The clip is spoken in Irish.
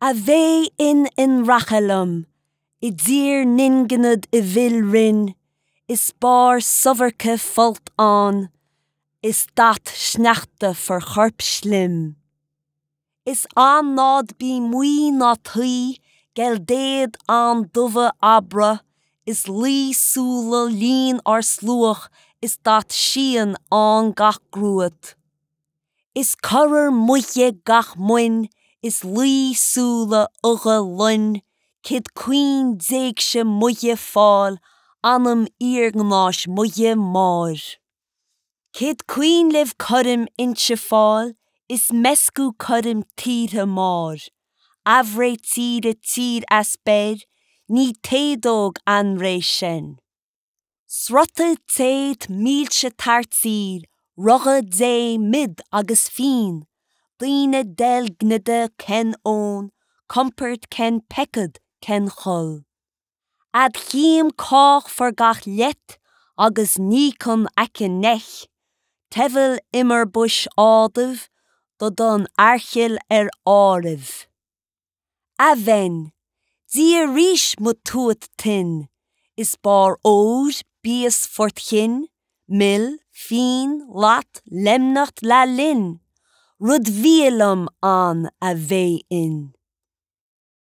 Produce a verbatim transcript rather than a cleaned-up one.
A bheith in in rachalum, I dir ninganad I vil rin, is spar soverke falt an, is dat schnachte for chorp slim. Is an nod bi mui na tui, gel dead an dove abra, is lee sula lean ar sluach, is dat shean an gach gruet. Is currer muye gach muin, is lee sula uge lun, kid queen zeegshe muye fall, anam irgnash muye mar. Kid queen live cudim inche fall, is mesku cudim tita mar. Avre tida tid asbed, ni teidog anre shen. Srotte teid milche tartsid, rogge de mid agus fin, Dine del gnide ken own, compert ken pecked ken chul. Ad chiem koch for gach let, agus nikon ake nech, tevel immer bush audiv, dodon archil er auriv. Aven, zie rish mutuat tin, is bar oud, bies fortchin, mil, fin, lat, lemnacht la lin, rud vielum an a vei in.